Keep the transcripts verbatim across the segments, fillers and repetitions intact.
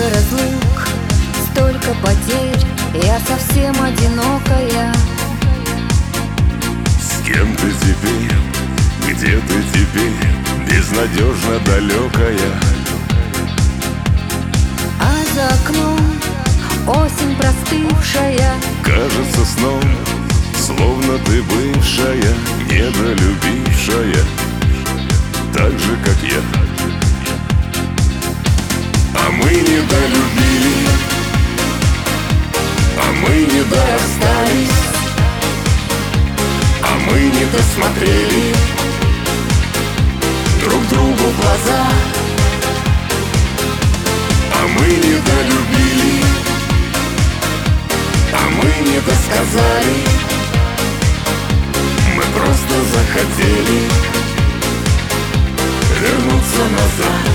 разлук, столько потерь, я совсем одинокая. С кем ты теперь, где ты теперь, безнадежно далекая? А за окном осень простывшая, кажется сном, словно ты бывшая, недолюбившая, так же, как я. А мы недолюбили, а мы не дорастались, а мы не досмотрели друг другу в глаза. А мы недолюбили, а мы не досказали, мы просто захотели вернуться назад.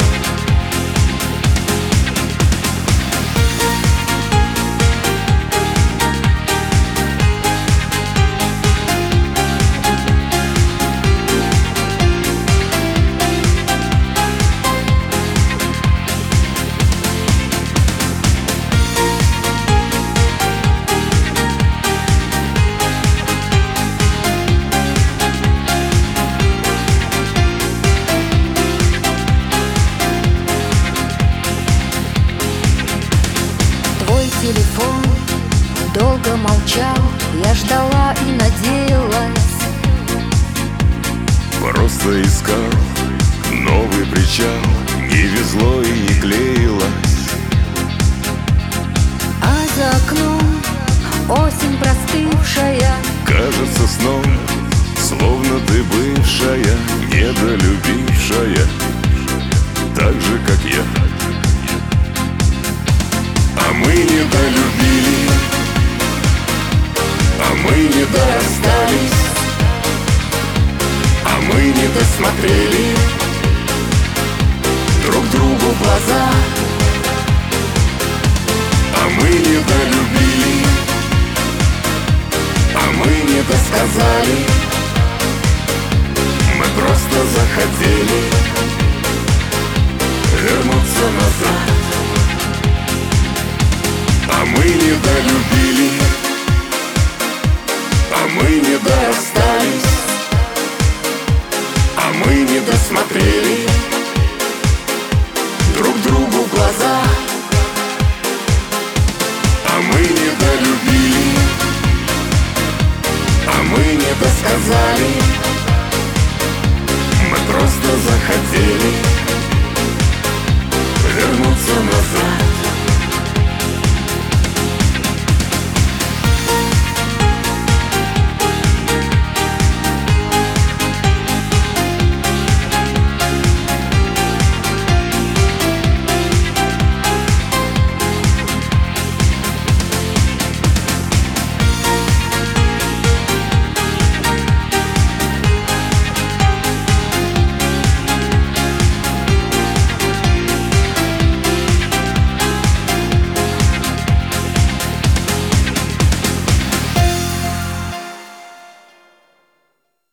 Телефон долго молчал, я ждала и надеялась. Просто искал новый причал, не везло и не клеилось. А за окном осень простывшая, кажется сном, словно ты бывшая, недолюбившая, так же, как я. А мы недолюбили, а мы не дорастались, а мы не досмотрели друг другу в глаза. А мы недолюбили, а мы не досказали, мы просто захотели вернуться назад. А мы недолюбили, а мы не дорастались, а мы не досмотрели друг другу в глаза. А мы недолюбили, а мы не досказали, мы просто захотели вернуться назад.